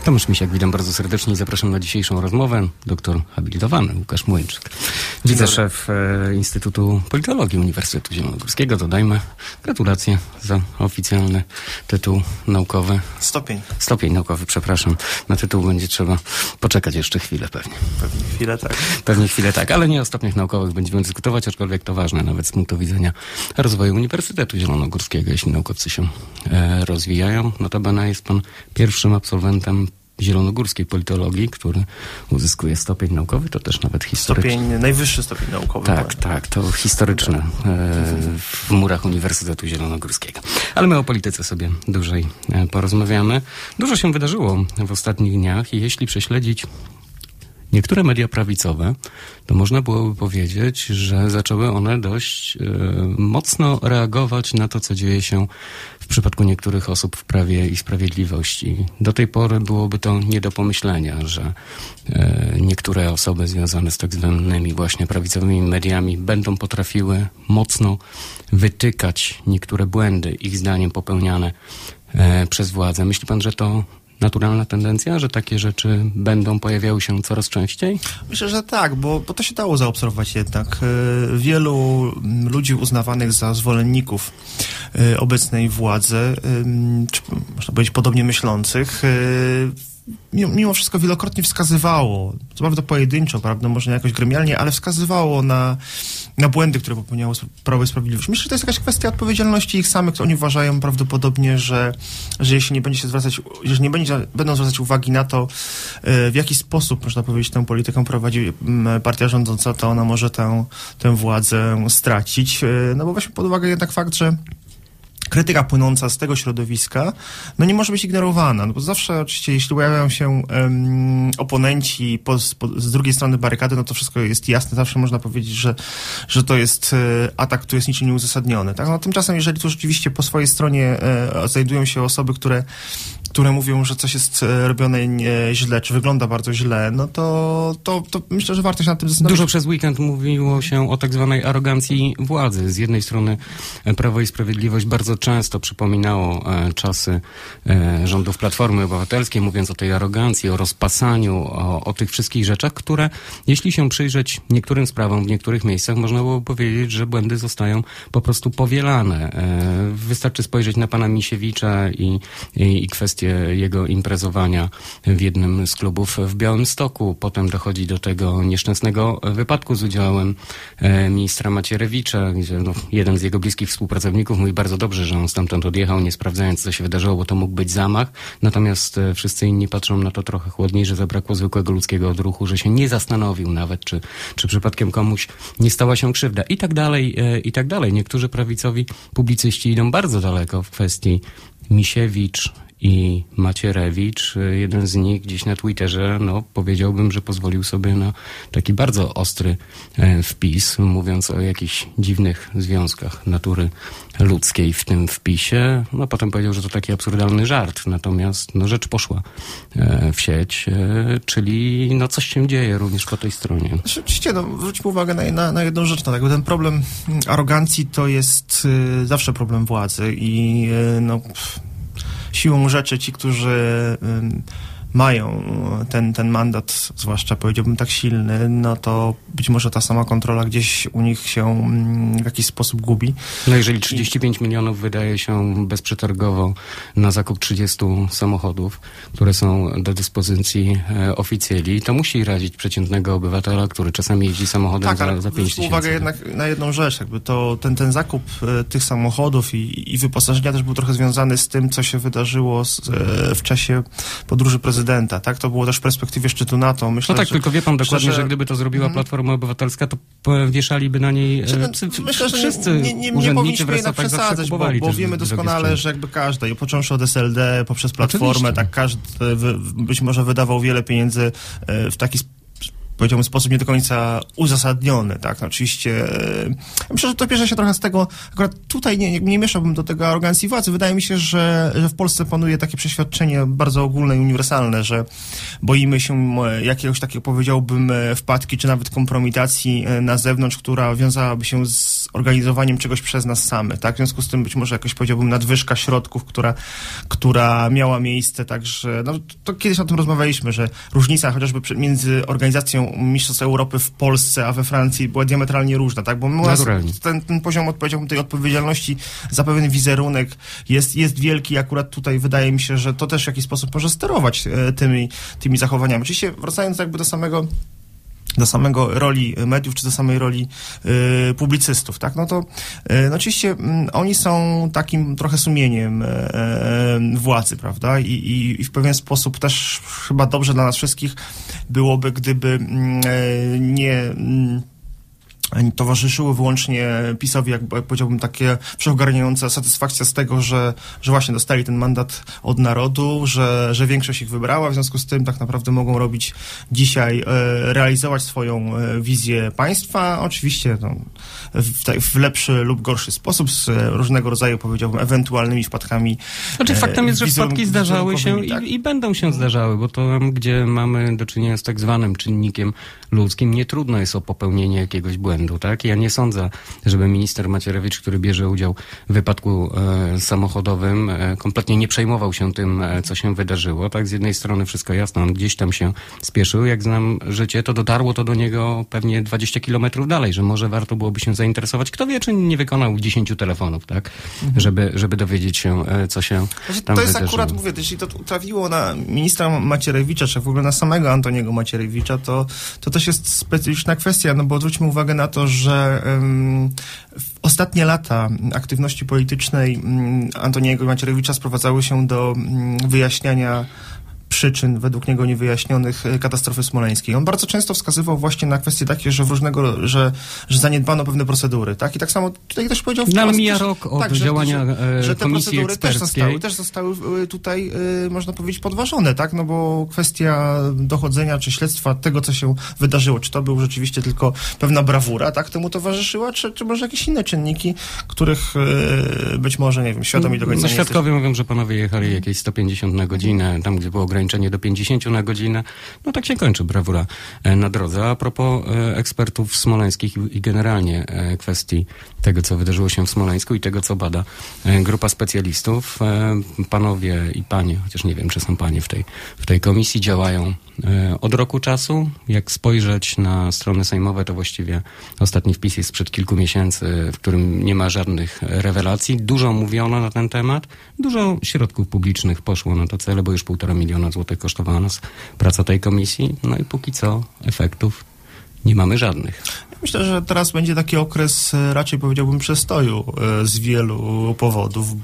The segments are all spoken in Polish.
Tomasz Misiak, witam bardzo serdecznie i zapraszam na dzisiejszą rozmowę. Doktor habilitowany Łukasz Młyńczyk. Wiceszef Instytutu Politologii Uniwersytetu Zielonogórskiego. Dodajmy gratulacje za oficjalny tytuł naukowy. Stopień naukowy, przepraszam. Na tytuł będzie trzeba poczekać jeszcze chwilę pewnie. Pewnie chwilę tak, ale nie o stopniach naukowych będziemy dyskutować, aczkolwiek to ważne nawet z punktu widzenia rozwoju Uniwersytetu Zielonogórskiego, jeśli naukowcy się rozwijają. Notabene jest pan pierwszym absolwentem zielonogórskiej politologii, który uzyskuje stopień naukowy, to też nawet historyczny. Najwyższy stopień naukowy. Tak, to historyczne w murach Uniwersytetu Zielonogórskiego. Ale my o polityce sobie dłużej porozmawiamy. Dużo się wydarzyło w ostatnich dniach i jeśli prześledzić niektóre media prawicowe, to można byłoby powiedzieć, że zaczęły one dość mocno reagować na to, co dzieje się w przypadku niektórych osób w Prawie i Sprawiedliwości. Do tej pory byłoby to nie do pomyślenia, że niektóre osoby związane z tak zwanymi właśnie prawicowymi mediami będą potrafiły mocno wytykać niektóre błędy, ich zdaniem popełniane przez władzę. Myśli pan, że to naturalna tendencja, że takie rzeczy pojawiały się coraz częściej? Myślę, że tak, bo to się dało zaobserwować jednak. Wielu ludzi uznawanych za zwolenników obecnej władzy, czy można powiedzieć podobnie myślących, mimo wszystko wielokrotnie wskazywało, co prawda pojedynczo, prawda, może nie jakoś gremialnie, ale wskazywało na błędy, które popełniało Prawo i Sprawiedliwość. Myślę, że to jest jakaś kwestia odpowiedzialności ich samych. Oni uważają prawdopodobnie, że jeśli nie będą zwracać uwagi na to, w jaki sposób, można powiedzieć, tę politykę prowadzi partia rządząca, to ona może tę władzę stracić. No bo weźmy pod uwagę jednak fakt, że krytyka płynąca z tego środowiska, nie może być ignorowana, bo zawsze oczywiście, jeśli pojawiają się oponenci z drugiej strony barykady, to wszystko jest jasne, zawsze można powiedzieć, że to jest atak, który jest niczym nieuzasadniony. Tak? Tymczasem, jeżeli tu rzeczywiście po swojej stronie znajdują się osoby, które mówią, że coś jest robione źle, czy wygląda bardzo źle, to myślę, że warto się nad tym zastanowić. Dużo przez weekend mówiło się o tak zwanej arogancji władzy. Z jednej strony Prawo i Sprawiedliwość bardzo często przypominało czasy rządów Platformy Obywatelskiej, mówiąc o tej arogancji, o rozpasaniu, o tych wszystkich rzeczach, które, jeśli się przyjrzeć niektórym sprawom w niektórych miejscach, można było powiedzieć, że błędy zostają po prostu powielane. Wystarczy spojrzeć na pana Misiewicza i kwestię jego imprezowania w jednym z klubów w Białymstoku. Potem dochodzi do tego nieszczęsnego wypadku z udziałem ministra Macierewicza, gdzie jeden z jego bliskich współpracowników mówi bardzo dobrze, że on stamtąd odjechał, nie sprawdzając, co się wydarzyło, bo to mógł być zamach. Natomiast wszyscy inni patrzą na to trochę chłodniej, że zabrakło zwykłego ludzkiego odruchu, że się nie zastanowił nawet, czy przypadkiem komuś nie stała się krzywda. I tak dalej, i tak dalej. Niektórzy prawicowi publicyści idą bardzo daleko w kwestii Misiewicz i Macierewicz. Jeden z nich gdzieś na Twitterze, powiedziałbym, że pozwolił sobie na taki bardzo ostry wpis, mówiąc o jakichś dziwnych związkach natury ludzkiej w tym wpisie. Potem powiedział, że to taki absurdalny żart, natomiast rzecz poszła w sieć, czyli coś się dzieje również po tej stronie. Oczywiście, zwróćmy uwagę na jedną rzecz, ten problem arogancji to jest zawsze problem władzy i siłą rzeczy ci, którzy mają ten mandat, zwłaszcza powiedziałbym tak silny, to być może ta sama kontrola gdzieś u nich się w jakiś sposób gubi. Jeżeli 35 milionów wydaje się bezprzetargowo na zakup 30 samochodów, które są do dyspozycji oficjeli, to musi radzić przeciętnego obywatela, który czasami jeździ samochodem za 5 tysięcy. Uwagę jednak na jedną rzecz, ten zakup tych samochodów i wyposażenia też był trochę związany z tym, co się wydarzyło w czasie podróży prezydenta. Tak? To było też w perspektywie szczytu NATO. Myślę, tylko wie pan dokładnie, że gdyby to zrobiła Platforma Obywatelska, to wieszaliby na niej myślę, że wszyscy nie powinniśmy jednak przesadzać, bo wiemy doskonale, że każdy, począwszy od SLD, poprzez Platformę, każdy być może wydawał wiele pieniędzy w taki powiedziałbym, w sposób nie do końca uzasadniony, tak? No, oczywiście myślę, że to bierze się trochę z tego, akurat tutaj nie mieszałbym do tego arogancji władzy. Wydaje mi się, że w Polsce panuje takie przeświadczenie bardzo ogólne i uniwersalne, że boimy się jakiegoś takiego, powiedziałbym, wpadki, czy nawet kompromitacji na zewnątrz, która wiązałaby się z organizowaniem czegoś przez nas samych, tak? W związku z tym być może jakoś, powiedziałbym, nadwyżka środków, która miała miejsce, także, no to kiedyś o tym rozmawialiśmy, że różnica chociażby między organizacją Mistrzostw Europy w Polsce, a we Francji była diametralnie różna, tak? Bo ten poziom, powiedziałbym, tej odpowiedzialności za pewien wizerunek jest wielki. Akurat tutaj wydaje mi się, że to też w jakiś sposób może sterować tymi zachowaniami. Oczywiście wracając jakby do samego roli mediów, czy do samej roli publicystów, tak? No to oczywiście oni są takim trochę sumieniem władzy, prawda? I w pewien sposób też chyba dobrze dla nas wszystkich byłoby, gdyby nie towarzyszyły wyłącznie PiS-owi, jak powiedziałbym, takie wszechogarniająca satysfakcja z tego, że właśnie dostali ten mandat od narodu, że większość ich wybrała, w związku z tym tak naprawdę mogą robić dzisiaj, realizować swoją wizję państwa, oczywiście w lepszy lub gorszy sposób, z różnego rodzaju, powiedziałbym, ewentualnymi wpadkami. Znaczy faktem jest, że wpadki zdarzały się tak? i będą się zdarzały, bo to tam, gdzie mamy do czynienia z tak zwanym czynnikiem ludzkim, nie trudno jest o popełnienie jakiegoś błędu. Tak? Ja nie sądzę, żeby minister Macierewicz, który bierze udział w wypadku samochodowym, kompletnie nie przejmował się tym, co się wydarzyło. Tak? Z jednej strony wszystko jasne, on gdzieś tam się spieszył. Jak znam życie, to dotarło to do niego pewnie 20 kilometrów dalej, że może warto byłoby się zainteresować. Kto wie, czy nie wykonał 10 telefonów, tak? Żeby dowiedzieć się, co się tam to jest wydarzyło. Akurat, mówię, jeśli to trafiło na ministra Macierewicza, czy w ogóle na samego Antoniego Macierewicza, to też jest specyficzna kwestia, no bo odwróćmy uwagę na to, że ostatnie lata aktywności politycznej Antoniego Macierewicza sprowadzały się do wyjaśniania przyczyn, według niego niewyjaśnionych, katastrofy smoleńskiej. On bardzo często wskazywał właśnie na kwestie takie, że zaniedbano pewne procedury, tak? I tak samo tutaj też powiedział wprost, ale mija rok od działania że te komisji procedury też zostały tutaj, można powiedzieć, podważone, tak? No bo kwestia dochodzenia czy śledztwa tego, co się wydarzyło, czy to był rzeczywiście tylko pewna brawura, tak? Temu towarzyszyła, czy może jakieś inne czynniki, których być może, nie wiem, świadomi do końca nie świadkowie mówią, że panowie jechali jakieś 150 na godzinę, tam gdzie było ograniczenie do 50 na godzinę. No tak się kończy brawura na drodze. A propos ekspertów smoleńskich i generalnie kwestii tego, co wydarzyło się w Smoleńsku i tego, co bada grupa specjalistów. Panowie i panie, chociaż nie wiem, czy są panie w tej komisji, działają od roku czasu. Jak spojrzeć na strony sejmowe, to właściwie ostatni wpis jest sprzed kilku miesięcy, w którym nie ma żadnych rewelacji. Dużo mówiono na ten temat. Dużo środków publicznych poszło na to cele, bo już 1,5 miliona złotych kosztowała nas praca tej komisji. No i póki co efektów nie mamy żadnych. Myślę, że teraz będzie taki okres raczej, powiedziałbym, przestoju z wielu powodów,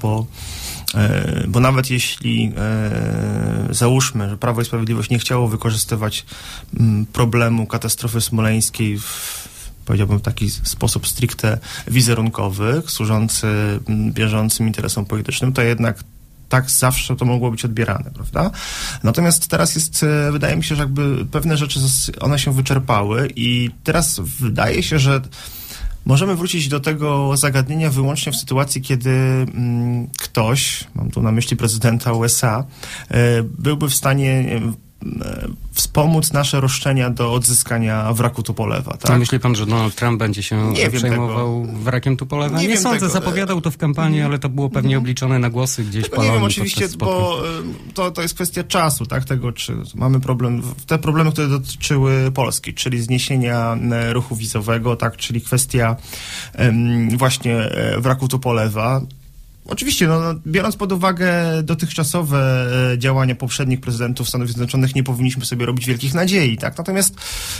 bo nawet jeśli załóżmy, że Prawo i Sprawiedliwość nie chciało wykorzystywać problemu katastrofy smoleńskiej powiedziałbym w taki sposób stricte wizerunkowy, służący bieżącym interesom politycznym, to jednak tak zawsze to mogło być odbierane, prawda? Natomiast teraz wydaje mi się, że jakby pewne rzeczy, one się wyczerpały i teraz wydaje się, że możemy wrócić do tego zagadnienia wyłącznie w sytuacji, kiedy ktoś, mam tu na myśli prezydenta USA, byłby w stanie wspomóc nasze roszczenia do odzyskania wraku Tupolewa. Tak? A myśli pan, że Donald Trump będzie się przejmował wrakiem Tupolewa? Nie sądzę, tego. Zapowiadał to w kampanii, ale to było pewnie obliczone na głosy gdzieś palone. Nie wiem, oczywiście, bo to jest kwestia czasu, tak? Tego, czy mamy te problemy, które dotyczyły Polski, czyli zniesienia ruchu wizowego, tak? Czyli kwestia właśnie wraku Tupolewa. Oczywiście, biorąc pod uwagę dotychczasowe działania poprzednich prezydentów Stanów Zjednoczonych, nie powinniśmy sobie robić wielkich nadziei, tak? Natomiast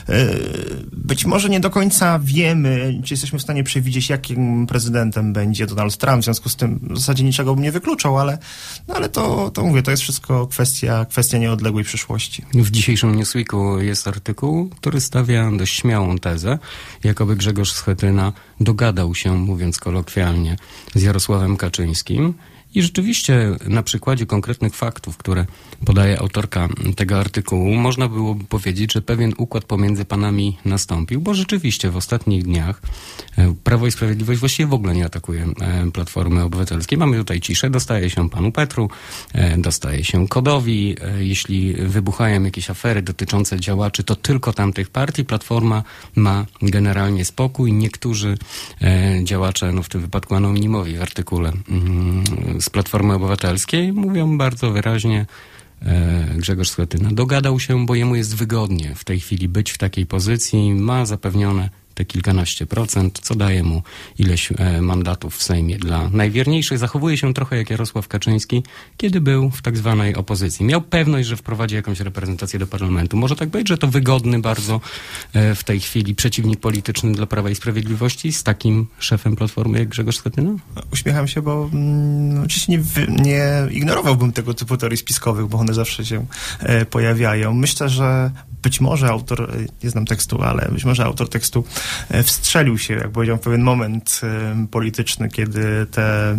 być może nie do końca wiemy, czy jesteśmy w stanie przewidzieć, jakim prezydentem będzie Donald Trump, w związku z tym w zasadzie niczego bym nie wykluczał, ale to mówię, to jest wszystko kwestia nieodległej przyszłości. W dzisiejszym Newsweeku jest artykuł, który stawia dość śmiałą tezę, jakoby Grzegorz Schetyna dogadał się, mówiąc kolokwialnie, z Jarosławem Kaczyńskim I rzeczywiście na przykładzie konkretnych faktów, które podaje autorka tego artykułu, można byłoby powiedzieć, że pewien układ pomiędzy panami nastąpił, bo rzeczywiście w ostatnich dniach Prawo i Sprawiedliwość właściwie w ogóle nie atakuje Platformy Obywatelskiej. Mamy tutaj ciszę, dostaje się panu Petru, dostaje się Kodowi. Jeśli wybuchają jakieś afery dotyczące działaczy, to tylko tamtych partii. Platforma ma generalnie spokój. Niektórzy działacze, no w tym wypadku anonimowi w artykule z Platformy Obywatelskiej, mówią bardzo wyraźnie, Grzegorz Schetyna dogadał się, bo jemu jest wygodnie w tej chwili być w takiej pozycji, ma zapewnione te kilkanaście procent, co daje mu ileś mandatów w Sejmie dla najwierniejszych. Zachowuje się trochę jak Jarosław Kaczyński, kiedy był w tak zwanej opozycji. Miał pewność, że wprowadzi jakąś reprezentację do parlamentu. Może tak być, że to wygodny bardzo w tej chwili przeciwnik polityczny dla Prawa i Sprawiedliwości z takim szefem Platformy jak Grzegorz Schetyna? Uśmiecham się, bo oczywiście nie ignorowałbym tego typu teorii spiskowych, bo one zawsze się pojawiają. Myślę, że być może autor, nie znam tekstu, ale być może autor tekstu wstrzelił się, jak powiedziałem, w pewien moment polityczny, kiedy te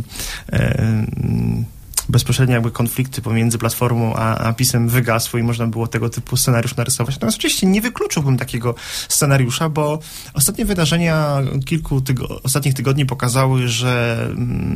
bezpośrednie jakby konflikty pomiędzy Platformą a PiS-em wygasły i można było tego typu scenariusz narysować. Natomiast oczywiście nie wykluczyłbym takiego scenariusza, bo ostatnie wydarzenia ostatnich tygodni pokazały, że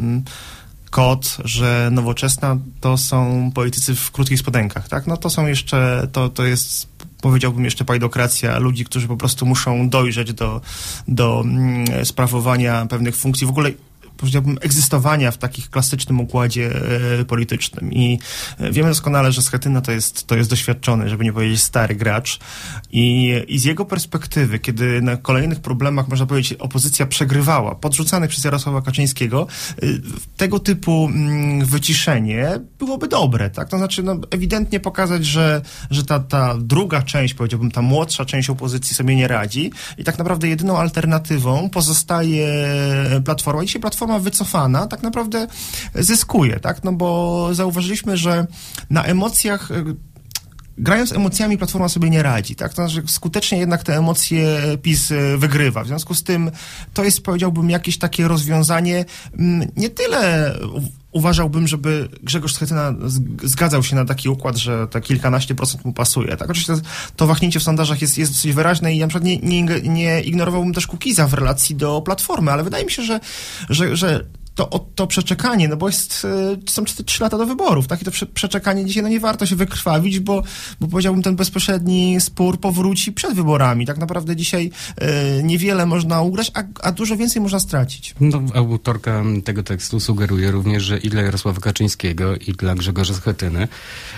KOT, że Nowoczesna to są politycy w krótkich spodenkach, tak? No to są jeszcze, to jest, powiedziałbym, jeszcze pajdokracja ludzi, którzy po prostu muszą dojrzeć do sprawowania pewnych funkcji. W ogóle powiedziałbym, egzystowania w takich klasycznym układzie politycznym. I wiemy doskonale, że Schetyna to jest doświadczony, żeby nie powiedzieć stary gracz. I z jego perspektywy, kiedy na kolejnych problemach, można powiedzieć, opozycja przegrywała, podrzucanych przez Jarosława Kaczyńskiego, tego typu wyciszenie byłoby dobre, tak? To znaczy, no, ewidentnie pokazać, że ta druga część, powiedziałbym, ta młodsza część opozycji sobie nie radzi i tak naprawdę jedyną alternatywą pozostaje Platforma. I dzisiaj Platforma wycofana tak naprawdę zyskuje, tak? No bo zauważyliśmy, że na emocjach, grając emocjami, Platforma sobie nie radzi, tak? To znaczy skutecznie jednak te emocje PiS wygrywa. W związku z tym to jest, powiedziałbym, jakieś takie rozwiązanie, nie tyle uważałbym, żeby Grzegorz Schetyna zgadzał się na taki układ, że te kilkanaście procent mu pasuje. Tak? Oczywiście to wahnięcie w sondażach jest dosyć wyraźne i ja na przykład nie ignorowałbym też Kukiza w relacji do Platformy, ale wydaje mi się, że to przeczekanie, no bo są 3 lata do wyborów, tak? I to przeczekanie dzisiaj, no nie warto się wykrwawić, bo powiedziałbym, ten bezpośredni spór powróci przed wyborami. Tak naprawdę dzisiaj niewiele można ugrać, a dużo więcej można stracić. No, autorka tego tekstu sugeruje również, że i dla Jarosława Kaczyńskiego, i dla Grzegorza Schetyny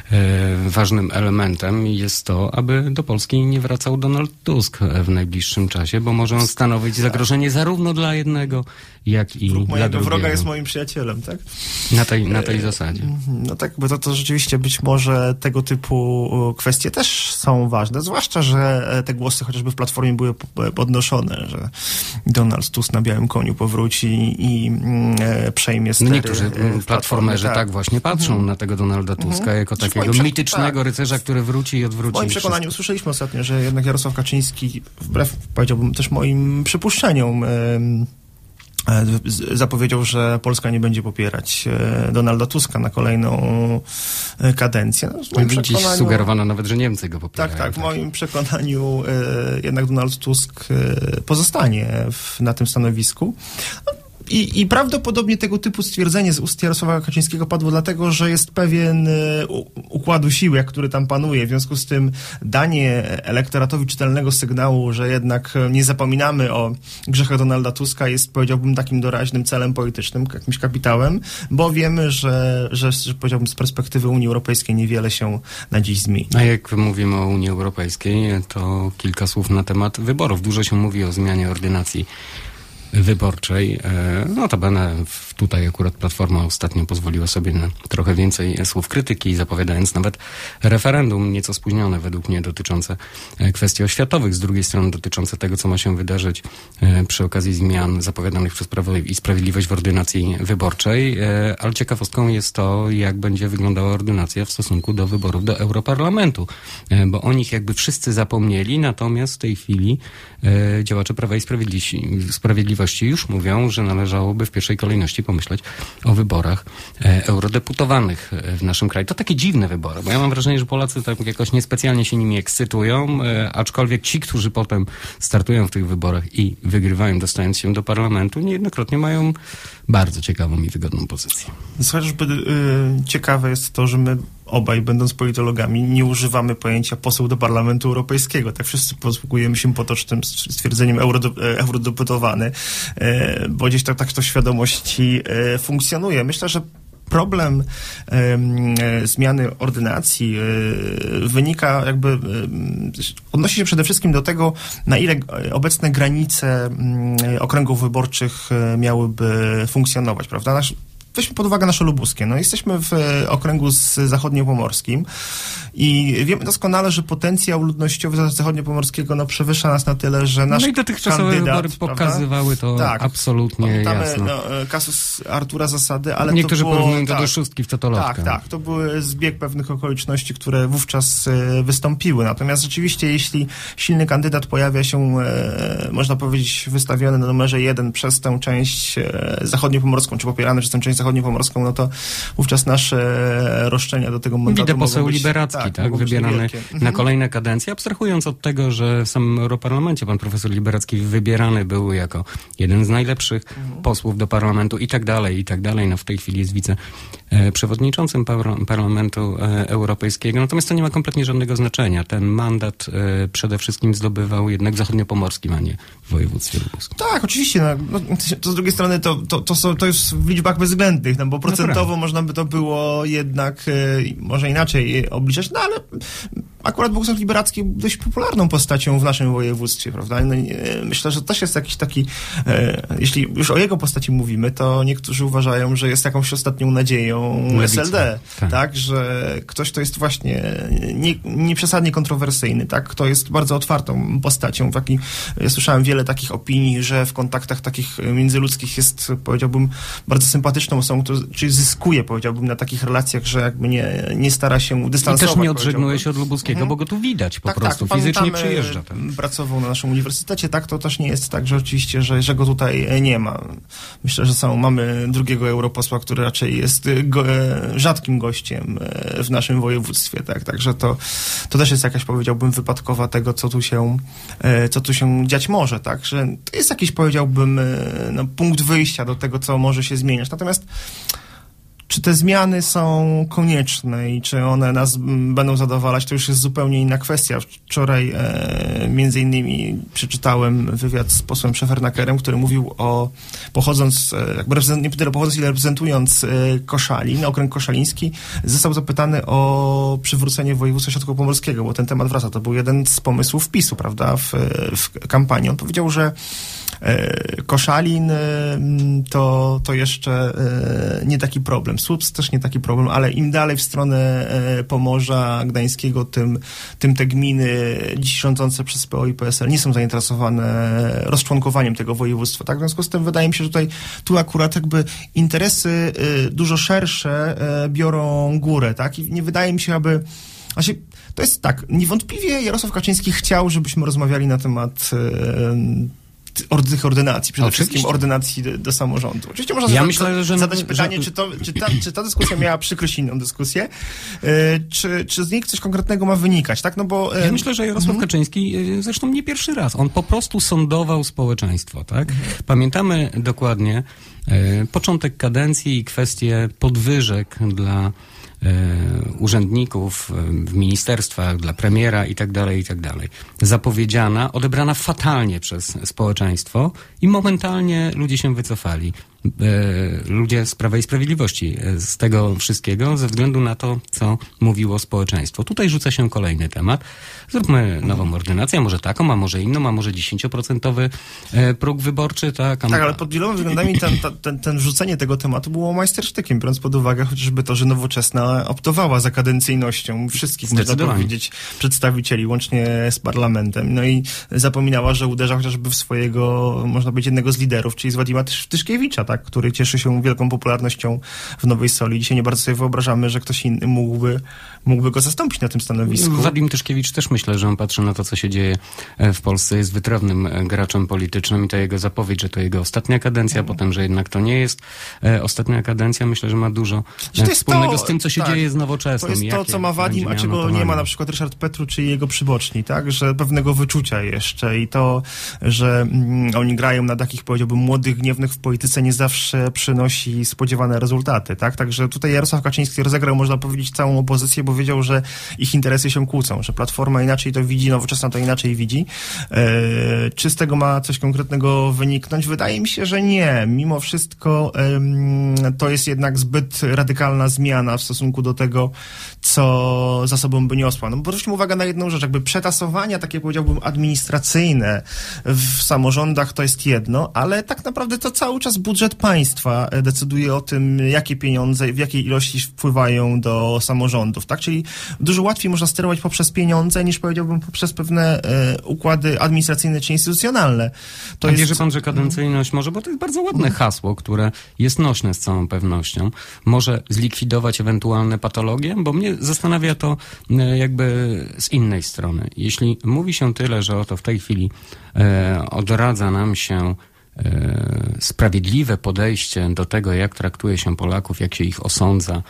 ważnym elementem jest to, aby do Polski nie wracał Donald Tusk w najbliższym czasie, bo może on stanowić zagrożenie zarówno dla jednego, jak i dla drugiego. Wroga jest moim przyjacielem, tak? Na tej zasadzie. No tak, bo to rzeczywiście być może tego typu kwestie też są ważne, zwłaszcza, że te głosy chociażby w Platformie były podnoszone, że Donald Tusk na białym koniu powróci i przejmie stery. No niektórzy platformerzy tak właśnie patrzą na tego Donalda Tuska jako takiego mitycznego rycerza, który wróci i odwróci. W moim przekonaniu usłyszeliśmy ostatnio, że jednak Jarosław Kaczyński, wbrew, powiedziałbym, też moim przypuszczeniom, zapowiedział, że Polska nie będzie popierać Donalda Tuska na kolejną kadencję. No, dziś sugerowano nawet, że Niemcy go popierają. Tak. W moim przekonaniu jednak Donald Tusk pozostanie na tym stanowisku. I prawdopodobnie tego typu stwierdzenie z ust Jarosława Kaczyńskiego padło dlatego, że jest pewien układu siły, który tam panuje. W związku z tym danie elektoratowi czytelnego sygnału, że jednak nie zapominamy o grzechach Donalda Tuska, jest, powiedziałbym, takim doraźnym celem politycznym, jakimś kapitałem, bo wiemy, że powiedziałbym, z perspektywy Unii Europejskiej niewiele się na dziś zmieni. A jak mówimy o Unii Europejskiej, to kilka słów na temat wyborów. Dużo się mówi o zmianie ordynacji wyborczej. Notabene tutaj akurat Platforma ostatnio pozwoliła sobie na trochę więcej słów krytyki, zapowiadając nawet referendum, nieco spóźnione według mnie, dotyczące kwestii oświatowych, z drugiej strony dotyczące tego, co ma się wydarzyć przy okazji zmian zapowiadanych przez Prawo i Sprawiedliwość w ordynacji wyborczej, ale ciekawostką jest to, jak będzie wyglądała ordynacja w stosunku do wyborów do Europarlamentu, bo o nich jakby wszyscy zapomnieli, natomiast w tej chwili działacze Prawa i Sprawiedliwości już mówią, że należałoby w pierwszej kolejności pomyśleć o wyborach eurodeputowanych w naszym kraju. To takie dziwne wybory, bo ja mam wrażenie, że Polacy tak jakoś niespecjalnie się nimi ekscytują, aczkolwiek ci, którzy potem startują w tych wyborach i wygrywają, dostając się do parlamentu, niejednokrotnie mają bardzo ciekawą i wygodną pozycję. Chociażby ciekawe jest to, że my obaj, będąc politologami, nie używamy pojęcia poseł do Parlamentu Europejskiego. Tak wszyscy posługujemy się potocznym stwierdzeniem eurodeputowany, bo gdzieś tak to świadomości funkcjonuje. Myślę, że problem zmiany ordynacji wynika odnosi się przede wszystkim do tego, na ile obecne granice okręgów wyborczych miałyby funkcjonować, prawda? Weźmy pod uwagę nasze lubuskie. No, jesteśmy w okręgu zachodniopomorskim i wiemy doskonale, że potencjał ludnościowy zachodniopomorskiego przewyższa nas na tyle, że nasz i dotychczasowe wybory pokazywały to absolutnie jasno. Kasus Artura Zasady, ale niektórzy to było... porównują to do szóstki w totolotka. Tak. To był zbieg pewnych okoliczności, które wówczas wystąpiły. Natomiast rzeczywiście, jeśli silny kandydat pojawia się, można powiedzieć, wystawiony na numerze 1 przez tę część zachodniopomorską, czy popierany przez tę część zachodniopomorską, no to wówczas nasze roszczenia do tego mandatu Widzę poseł Liberacki, wybierany na kolejne kadencje, abstrahując od tego, że w samym Europarlamencie pan profesor Liberacki wybierany był jako jeden z najlepszych posłów do parlamentu i tak dalej. No w tej chwili jest wiceprzewodniczącym Parlamentu Europejskiego, natomiast to nie ma kompletnie żadnego znaczenia. Ten mandat przede wszystkim zdobywał jednak w zachodniopomorskim, a nie w województwie lubuskim. Tak, oczywiście. To z drugiej strony to jest w liczbach bezwzględnych, bo procentowo można by to było jednak może inaczej obliczać, ale akurat Bogusław Liberacki był dość popularną postacią w naszym województwie, prawda? Myślę, że też jest jakiś taki, jeśli już o jego postaci mówimy, to niektórzy uważają, że jest jakąś ostatnią nadzieją SLD, tak? Że ktoś, kto jest właśnie nieprzesadnie kontrowersyjny, tak? Kto jest bardzo otwartą postacią. Ja słyszałem wiele takich opinii, że w kontaktach takich międzyludzkich jest, powiedziałbym, bardzo sympatyczną osobą, czyli zyskuje, powiedziałbym, na takich relacjach, że jakby nie stara się dystansować. I też nie odżegnuje się od lubuskiego, bo go tu widać po prostu. Fizycznie przyjeżdża. Pracował na naszym uniwersytecie, to też nie jest tak, że oczywiście, że go tutaj nie ma. Myślę, że mamy drugiego europosła, który raczej jest rzadkim gościem w naszym województwie, tak? Także to też jest jakaś, powiedziałbym, wypadkowa tego, co tu się dziać może, tak? Że to jest jakiś, powiedziałbym, punkt wyjścia do tego, co może się zmieniać. Natomiast czy te zmiany są konieczne i czy one nas będą zadowalać, to już jest zupełnie inna kwestia. Wczoraj między innymi przeczytałem wywiad z posłem Szefernakerem, który mówił nie tyle pochodząc, ile reprezentując Koszalin, okręg koszaliński, został zapytany o przywrócenie województwa środkowo-pomorskiego, bo ten temat wraca. To był jeden z pomysłów PiS-u, prawda, w kampanii. On powiedział, że Koszalin to jeszcze nie taki problem. Słupsk też nie taki problem, ale im dalej w stronę Pomorza Gdańskiego, tym te gminy dziś rządzące przez PO i PSL nie są zainteresowane rozczłonkowaniem tego województwa. Tak? W związku z tym wydaje mi się, że tu akurat jakby interesy dużo szersze biorą górę. Tak? I nie wydaje mi się, to jest tak, niewątpliwie Jarosław Kaczyński chciał, żebyśmy rozmawiali na temat tych ordynacji, przede wszystkim ordynacji do samorządu. Oczywiście można zadać pytanie, czy ta dyskusja miała przykryć inną dyskusję, czy z niej coś konkretnego ma wynikać, tak? Ja myślę, że Jarosław Kaczyński, zresztą nie pierwszy raz, on po prostu sondował społeczeństwo, tak? Pamiętamy dokładnie początek kadencji i kwestie podwyżek dla urzędników w ministerstwach, dla premiera i tak dalej. Zapowiedziana, odebrana fatalnie przez społeczeństwo i momentalnie ludzie się wycofali. Ludzie z Prawa i Sprawiedliwości z tego wszystkiego ze względu na to, co mówiło społeczeństwo. Tutaj rzuca się kolejny temat. Zróbmy nową ordynację, a może taką, a może inną, a może 10% próg wyborczy. Tak, ale pod wieloma względami ten wrzucenie tego tematu było majstersztykiem, biorąc pod uwagę chociażby to, że Nowoczesna optowała za kadencyjnością wszystkich, można powiedzieć, przedstawicieli, łącznie z parlamentem. No i zapominała, że uderza chociażby w swojego, można powiedzieć, jednego z liderów, czyli z Władimira Tyszkiewicza, tak, który cieszy się wielką popularnością w Nowej Soli. Dzisiaj nie bardzo sobie wyobrażamy, że ktoś inny mógłby go zastąpić na tym stanowisku. Wadim Tyszkiewicz też myślę, że on patrzy na to, co się dzieje w Polsce. Jest wytrawnym graczem politycznym i ta jego zapowiedź, że to jego ostatnia kadencja, potem, że jednak to nie jest ostatnia kadencja, myślę, że ma dużo wspólnego z tym, co się dzieje z Nowoczesną. To jest to, co ma Wadim, a czego nie ma na przykład Ryszard Petru czy jego przyboczni, tak? Że pewnego wyczucia jeszcze i to, że oni grają na takich, powiedziałbym, młodych, gniewnych w polityce nie zawsze przynosi spodziewane rezultaty, tak? Także tutaj Jarosław Kaczyński rozegrał, można powiedzieć, całą opozycję, bo wiedział, że ich interesy się kłócą, że Platforma inaczej to widzi, Nowoczesna to inaczej widzi. Czy z tego ma coś konkretnego wyniknąć? Wydaje mi się, że nie. Mimo wszystko to jest jednak zbyt radykalna zmiana w stosunku do tego, co za sobą by niosła. No bo zwróćmy uwagę na jedną rzecz, jakby przetasowania takie, powiedziałbym, administracyjne w samorządach to jest jedno, ale tak naprawdę to cały czas budżet państwa decyduje o tym, jakie pieniądze, w jakiej ilości wpływają do samorządów, tak? Czyli dużo łatwiej można sterować poprzez pieniądze, niż powiedziałbym poprzez pewne układy administracyjne czy instytucjonalne. Wierzy pan, że kadencyjność może, bo to jest bardzo ładne hasło, które jest nośne z całą pewnością, może zlikwidować ewentualne patologie? Bo mnie zastanawia to jakby z innej strony. Jeśli mówi się tyle, że oto w tej chwili odradza nam się sprawiedliwe podejście do tego, jak traktuje się Polaków, jak się ich osądza,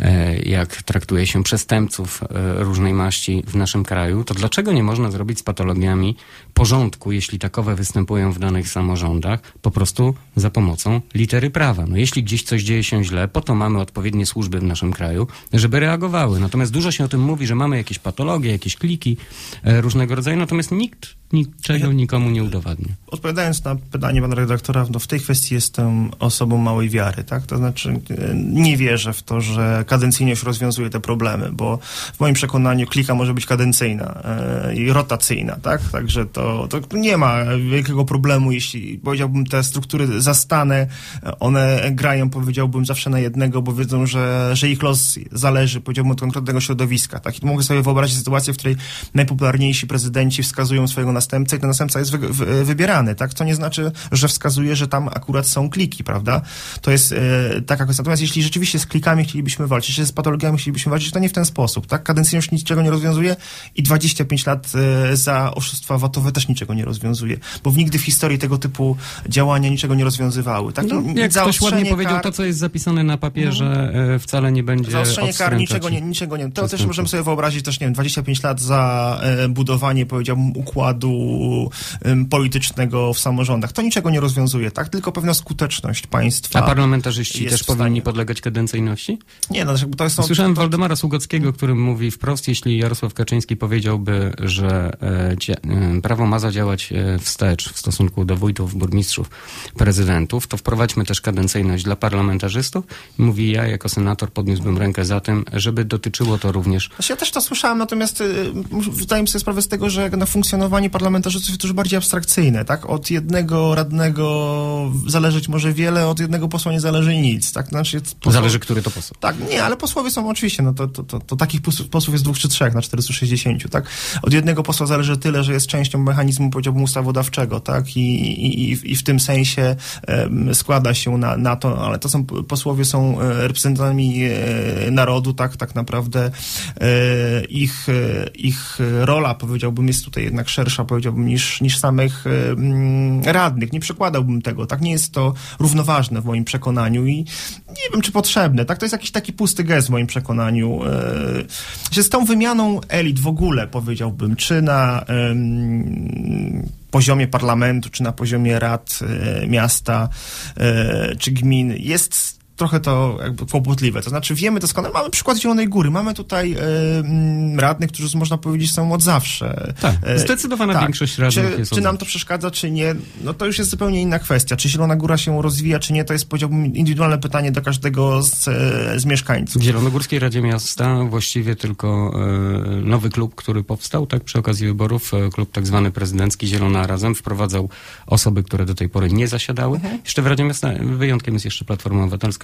jak traktuje się przestępców różnej maści w naszym kraju, to dlaczego nie można zrobić z patologiami porządku, jeśli takowe występują w danych samorządach, po prostu za pomocą litery prawa? No jeśli gdzieś coś dzieje się źle, po to mamy odpowiednie służby w naszym kraju, żeby reagowały. Natomiast dużo się o tym mówi, że mamy jakieś patologie, jakieś kliki różnego rodzaju, natomiast nikt niczego nikomu nie udowadnia. Odpowiadając na pytanie pana redaktora, no w tej kwestii jestem osobą małej wiary, tak? To znaczy nie wierzę w to, że kadencyjność rozwiązuje te problemy, bo w moim przekonaniu klika może być kadencyjna i rotacyjna, tak? Także to nie ma wielkiego problemu, jeśli, powiedziałbym, te struktury zastane, one grają, powiedziałbym, zawsze na jednego, bo wiedzą, że ich los zależy, powiedziałbym, od konkretnego środowiska, tak? I mogę sobie wyobrazić sytuację, w której najpopularniejsi prezydenci wskazują swojego następcę i ten następca jest wybierany, tak? To nie znaczy, że wskazuje, że tam akurat są kliki, prawda? To jest taka kwestia. Natomiast jeśli rzeczywiście z klikami chcielibyśmy walczyć, czy z patologiami chcielibyśmy walczyć, to nie w ten sposób, tak? Kadencyjność niczego nie rozwiązuje i 25 lat za oszustwa VAT-owe też niczego nie rozwiązuje, bo nigdy w historii tego typu działania niczego nie rozwiązywały, tak? No, jak ktoś ładnie powiedział, to co jest zapisane na papierze wcale nie będzie zaostrzenie kar, niczego nie. To też możemy sobie wyobrazić też, nie wiem, 25 lat za budowanie, powiedziałbym, układu politycznego w samorządach. To niczego nie rozwiązuje, tak? Tylko pewna skuteczność państwa. A parlamentarzyści też powinni podlegać kadencyjności? Nie, no to jest... Słyszałem Waldemara Sługockiego, który mówi wprost, jeśli Jarosław Kaczyński powiedziałby, że prawo ma zadziałać wstecz w stosunku do wójtów, burmistrzów, prezydentów, to wprowadźmy też kadencyjność dla parlamentarzystów. I mówi, ja jako senator podniósłbym rękę za tym, żeby dotyczyło to również... Ja też to słyszałem, natomiast zdaję sobie sprawę z tego, że na funkcjonowanie parlamentarzystów jest dużo bardziej abstrakcyjne, tak? Od jednego radnego zależeć może wiele, od jednego posła nie zależy nic, tak? Znaczy, zależy, który to poseł. Tak, nie, ale posłowie są oczywiście, no to takich posłów jest 2 czy 3 na 460, tak? Od jednego posła zależy tyle, że jest częścią mechanizmu, powiedziałbym, ustawodawczego, tak? I w tym sensie składa się na to, ale to są, posłowie są reprezentantami narodu, tak naprawdę ich rola, powiedziałbym, jest tutaj jednak szersza, powiedziałbym, niż samych radnych. Nie przekładałbym tego, tak? Nie jest to równoważne w moim przekonaniu i nie wiem, czy potrzebne, tak? To jest jakiś taki pusty gest w moim przekonaniu. Że z tą wymianą elit w ogóle, powiedziałbym, czy na poziomie parlamentu, czy na poziomie rad miasta, czy gmin, jest trochę to jakby kłopotliwe. To znaczy wiemy doskonale, mamy przykład Zielonej Góry, mamy tutaj radnych, którzy można powiedzieć są od zawsze. Tak, zdecydowana większość radnych jest Czy nam to przeszkadza, czy nie, no to już jest zupełnie inna kwestia. Czy Zielona Góra się rozwija, czy nie, to jest, powiedziałbym, indywidualne pytanie do każdego z mieszkańców. W Zielonogórskiej Radzie Miasta właściwie tylko nowy klub, który powstał, tak, przy okazji wyborów, klub tak zwany prezydencki Zielona Razem, wprowadzał osoby, które do tej pory nie zasiadały. Jeszcze w Radzie Miasta wyjątkiem jest jeszcze Platforma Obywatelska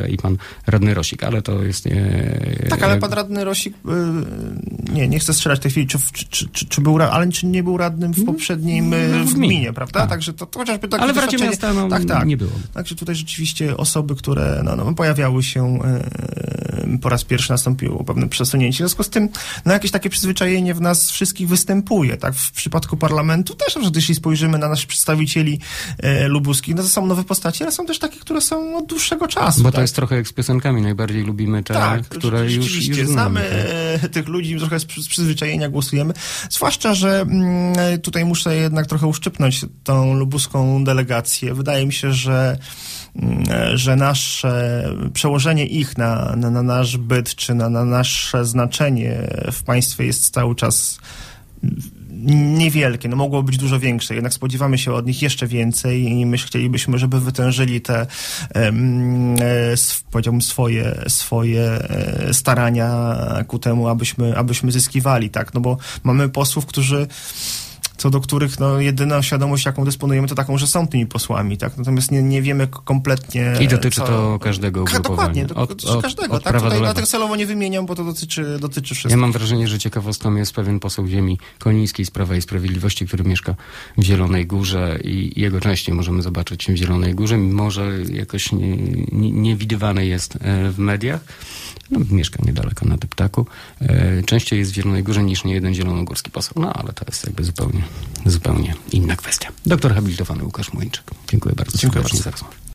i pan radny Rosik, ale to jest... Tak, ale pan radny Rosik, nie chcę strzelać w tej chwili, czy był, ale czy nie był radnym w poprzednim, w gminie, prawda? Tak. Także to chociażby tak... Ale w Radzie Miasta nie było. Także tutaj rzeczywiście osoby, które pojawiały się, po raz pierwszy nastąpiło pewne przesunięcie. W związku z tym, jakieś takie przyzwyczajenie w nas wszystkich występuje, tak? W przypadku parlamentu też, że jeśli spojrzymy na naszych przedstawicieli lubuskich, to są nowe postaci, ale są też takie, które są od dłuższego czasu. Bo to jest trochę jak z piosenkami, najbardziej lubimy te, które już znamy. Tych ludzi, trochę z przyzwyczajenia głosujemy. Zwłaszcza, że tutaj muszę jednak trochę uszczypnąć tą lubuską delegację. Wydaje mi się, że nasze przełożenie ich na nasz byt, czy na nasze znaczenie w państwie jest cały czas niewielkie, mogło być dużo większe, jednak spodziewamy się od nich jeszcze więcej i my chcielibyśmy, żeby wytężyli te powiedziałbym swoje starania ku temu, abyśmy zyskiwali, tak, bo mamy posłów, co do których jedyna świadomość, jaką dysponujemy, to taką, że są tymi posłami, tak? Natomiast nie wiemy kompletnie... I dotyczy to każdego ugrupowania. Dokładnie, każdego, tak? Tutaj dlatego celowo nie wymieniam, bo to dotyczy wszystkich. Ja mam wrażenie, że ciekawostką jest pewien poseł ziemi konińskiej z Prawa i Sprawiedliwości, który mieszka w Zielonej Górze i jego częściej możemy zobaczyć w Zielonej Górze, mimo że jakoś niewidywany jest w mediach. Mieszka niedaleko na Deptaku. Częściej jest w Zielonej Górze niż niejeden zielonogórski poseł. Ale to jest jakby zupełnie inna kwestia. Doktor habilitowany Łukasz Młyńczyk. Dziękuję bardzo. Dziękuję bardzo. Za rozmowę.